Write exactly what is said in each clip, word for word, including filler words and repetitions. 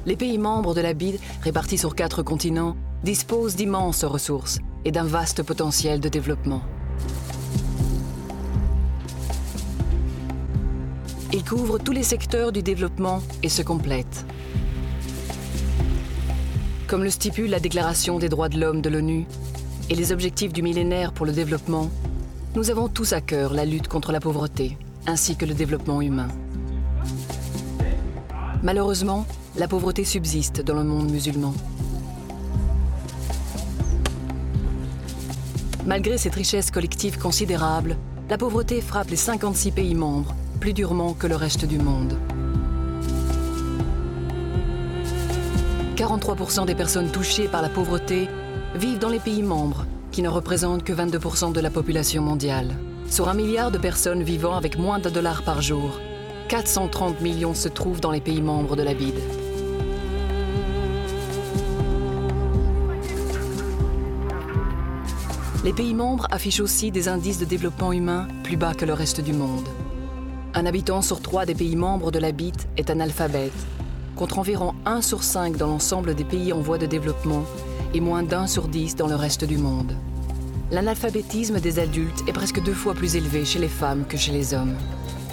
Les pays membres de la B I D, répartis sur quatre continents, disposent d'immenses ressources et d'un vaste potentiel de développement. Ils couvrent tous les secteurs du développement et se complètent. Comme le stipule la Déclaration des droits de l'homme de l'ONU et les objectifs du millénaire pour le développement, nous avons tous à cœur la lutte contre la pauvreté, ainsi que le développement humain. Malheureusement, la pauvreté subsiste dans le monde musulman. Malgré cette richesse collective considérable, la pauvreté frappe les cinquante-six pays membres plus durement que le reste du monde. quarante-trois pour cent des personnes touchées par la pauvreté vivent dans les pays membres, qui ne représentent que vingt-deux pour cent de la population mondiale. Sur un milliard de personnes vivant avec moins d'un dollar par jour, quatre cent trente millions se trouvent dans les pays membres de la B I D. Les pays membres affichent aussi des indices de développement humain plus bas que le reste du monde. Un habitant sur trois des pays membres de la B I D est analphabète, contre environ un sur cinq dans l'ensemble des pays en voie de développement et moins d'un sur dix dans le reste du monde. L'analphabétisme des adultes est presque deux fois plus élevé chez les femmes que chez les hommes.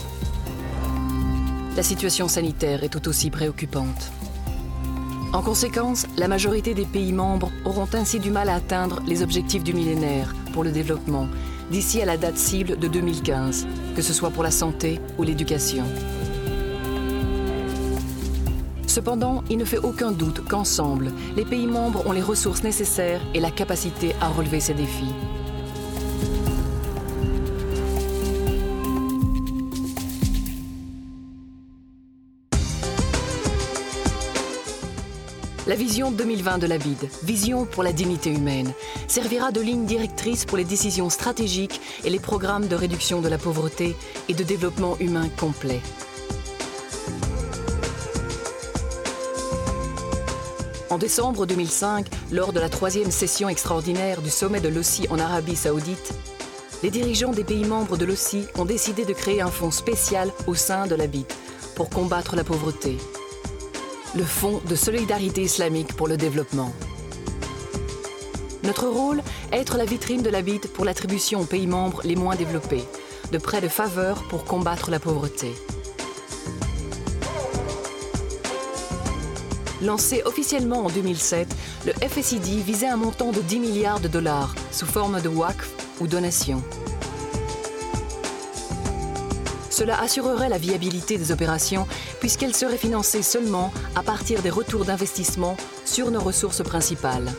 La situation sanitaire est tout aussi préoccupante. En conséquence, la majorité des pays membres auront ainsi du mal à atteindre les objectifs du millénaire pour le développement d'ici à la date cible de deux mille quinze, que ce soit pour la santé ou l'éducation. Cependant, il ne fait aucun doute qu'ensemble, les pays membres ont les ressources nécessaires et la capacité à relever ces défis. La vision deux mille vingt de la B I D, Vision pour la dignité humaine, servira de ligne directrice pour les décisions stratégiques et les programmes de réduction de la pauvreté et de développement humain complet. En décembre deux mille cinq, lors de la troisième session extraordinaire du sommet de l'O C I en Arabie Saoudite, les dirigeants des pays membres de l'O C I ont décidé de créer un fonds spécial au sein de la B I D pour combattre la pauvreté. Le Fonds de solidarité islamique pour le développement. Notre rôle est être la vitrine de la B I D pour l'attribution aux pays membres les moins développés, de prêts de faveur pour combattre la pauvreté. Lancé officiellement en deux mille sept, le F S I D visait un montant de dix milliards de dollars sous forme de waqf ou donation. Cela assurerait la viabilité des opérations puisqu'elles seraient financées seulement à partir des retours d'investissement sur nos ressources principales.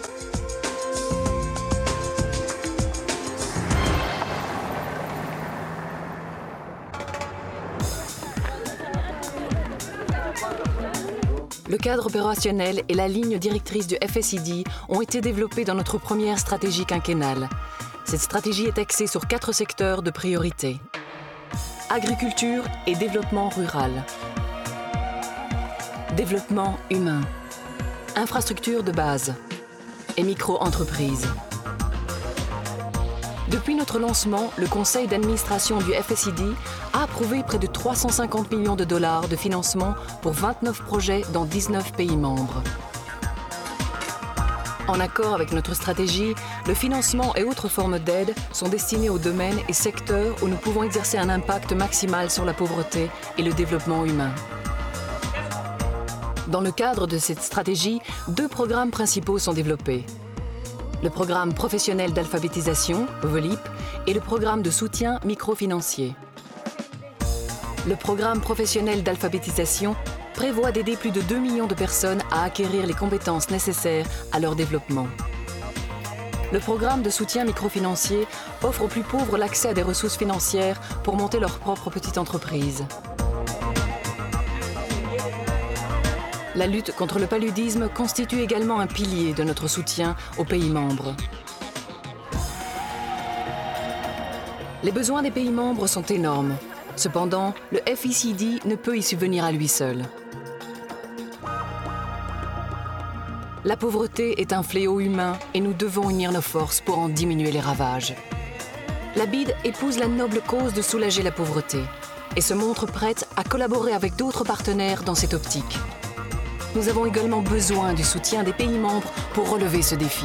Le cadre opérationnel et la ligne directrice du F S I D ont été développés dans notre première stratégie quinquennale. Cette stratégie est axée sur quatre secteurs de priorité. Agriculture et développement rural. Développement humain. Infrastructures de base. Et micro-entreprises. Depuis notre lancement, le conseil d'administration du F S I D a approuvé près de trois cent cinquante millions de dollars de financement pour vingt-neuf projets dans dix-neuf pays membres. En accord avec notre stratégie, le financement et autres formes d'aide sont destinés aux domaines et secteurs où nous pouvons exercer un impact maximal sur la pauvreté et le développement humain. Dans le cadre de cette stratégie, deux programmes principaux sont développés. Le programme professionnel d'alphabétisation, VOLIP, et le programme de soutien microfinancier. Le programme professionnel d'alphabétisation prévoit d'aider plus de deux millions de personnes à acquérir les compétences nécessaires à leur développement. Le programme de soutien microfinancier offre aux plus pauvres l'accès à des ressources financières pour monter leur propre petite entreprise. La lutte contre le paludisme constitue également un pilier de notre soutien aux pays membres. Les besoins des pays membres sont énormes. Cependant, le F S I D ne peut y subvenir à lui seul. La pauvreté est un fléau humain et nous devons unir nos forces pour en diminuer les ravages. La B I D épouse la noble cause de soulager la pauvreté et se montre prête à collaborer avec d'autres partenaires dans cette optique. nous avons également besoin du soutien des pays membres pour relever ce défi.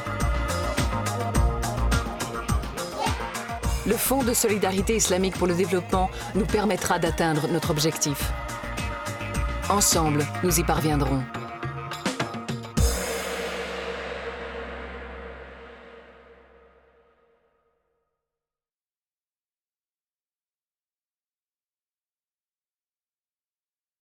Le Fonds de solidarité islamique pour le développement nous permettra d'atteindre notre objectif. Ensemble, nous y parviendrons.